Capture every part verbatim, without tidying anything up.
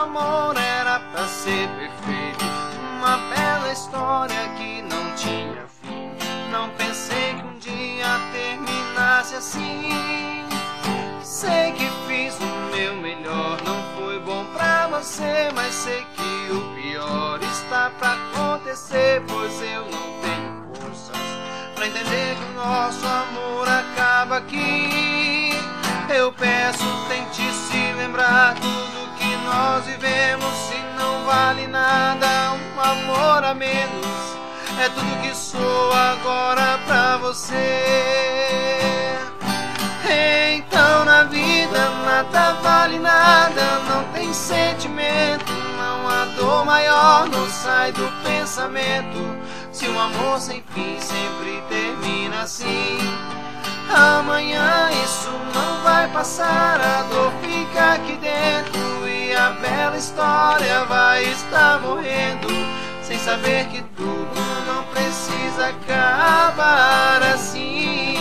amor era pra ser perfeito, uma bela história que não tinha fim. Não pensei que um dia terminasse assim. Sei que fiz o meu melhor, não foi bom pra você, mas sei que o pior está pra acontecer, pois eu não tenho forças pra entender que o nosso amor acaba aqui. Eu peço, tente se lembrar tudo que nós vivemos, se não vale nada um amor a menos, é tudo que sou agora pra você. Então na vida nada vale nada, não tem sentimento, não há dor maior, não sai do pensamento, se o amor sem fim sempre termina assim. Amanhã isso não vai passar, a dor fica aqui dentro e a bela história vai estar morrendo, sem saber que tudo não precisa acabar assim.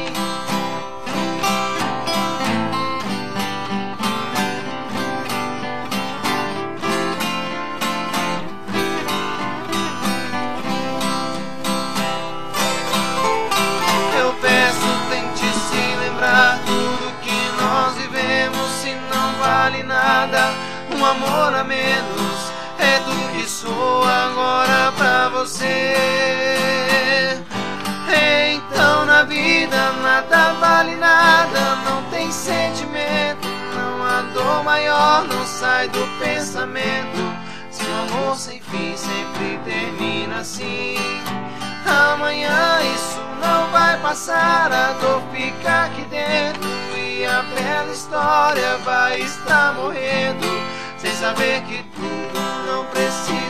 Eu peço, tente se lembrar tudo que nós vivemos, se não vale nada um amor a menos, é tudo que sou agora pra você. Então na vida nada vale nada, não tem sentimento, não há dor maior, não sai do pensamento, se o amor sem fim sempre termina assim. Amanhã isso não vai passar, a dor fica aqui dentro e a bela história vai estar morrendo, sem saber que tudo não precisa